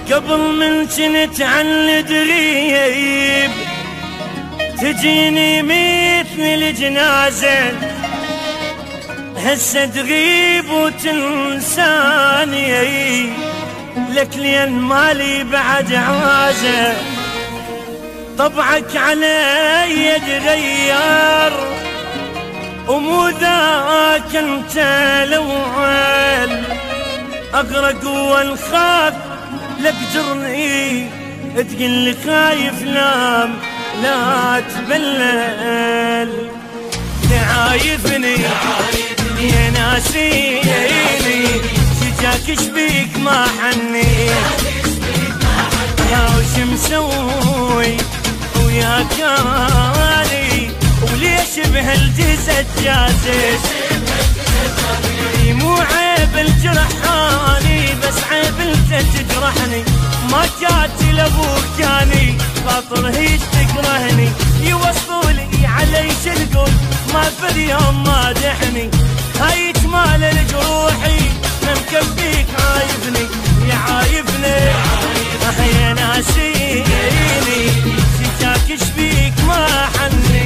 قبل من كنت عن الدريب تجيني مثل الجنازة، هسه تغيب وتنساني لك لين مالي بعد عازة. طبعك علي يتغير ومو ذاك انت الاول، اغرق والخاف لك جرني تقل لي خايف نام لا تبلل. تعايفني يا ناسيني شجاك شبيك ما حني يا وش مسوي وياك اني وليش بهالجزة جازت. مو عيب الجرحاني بس عيب انت تجرحني، ما كاتل ابوك كاني خاطر هيش تكرهني. يوصلولي علي شنقول ما في اليوم مادحني، هاي مال الجروحي ما مكفيك عايفني يا عايفني. يا ناسيني شجاك شبيك ما حني.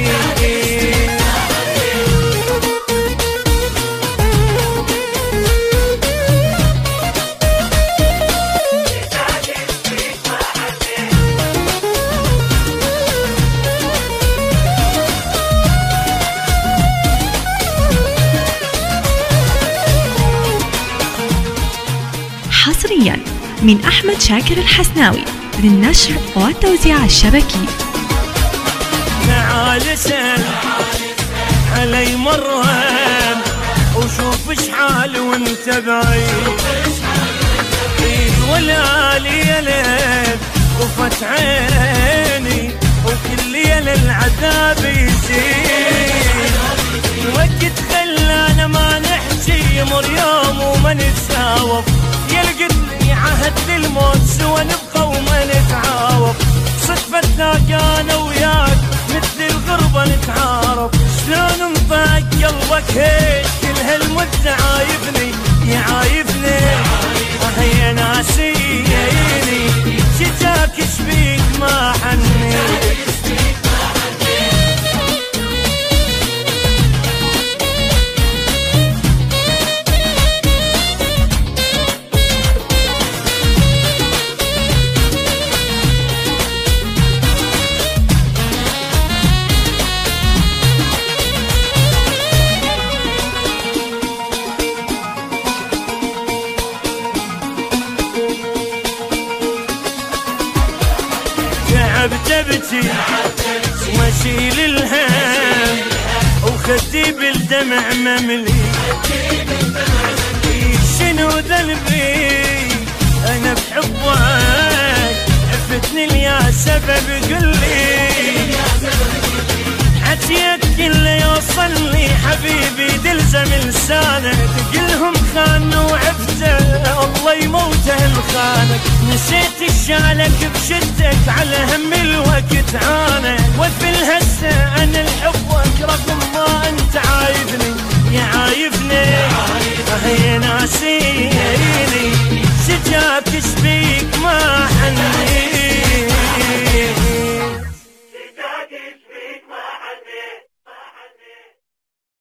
حصريا من أحمد شاكر الحسناوي للنشر والتوزيع الشبكي. تعال سل علي مرة وشوف شحال وانت بعيد، ولا لي ليل وفت عيني وكل ليل العذاب يزيد. وقت خلانا ما نحكي يمر يوم وما نتساوف، يلقت لي عهد للموت سوا نبقى وما نتعاوف. صدفة لاقانا وياك مثل الغربة نتعارف، شلون انطاق قلبك هيك كل هالمدة عايفني يا عايفني. يا ناسيني شجاك شبيك ما حني. تعبت ابكي واشيل الهم وخدي بالدمع مملي. شنو ذنبي انا بحبك عفتني يا سبب قلي. عتيك كله يوصلني حبيبي تلزم لسانك، تقلهم خان وعفته الله يموته الخانك. نسيت الشالك بشدك على هم الوقت عانك، وفي الهسه انا الحبك رغم ما انت عايفني يا عايفني. يا ناسيني شجاك شبيك ما حني.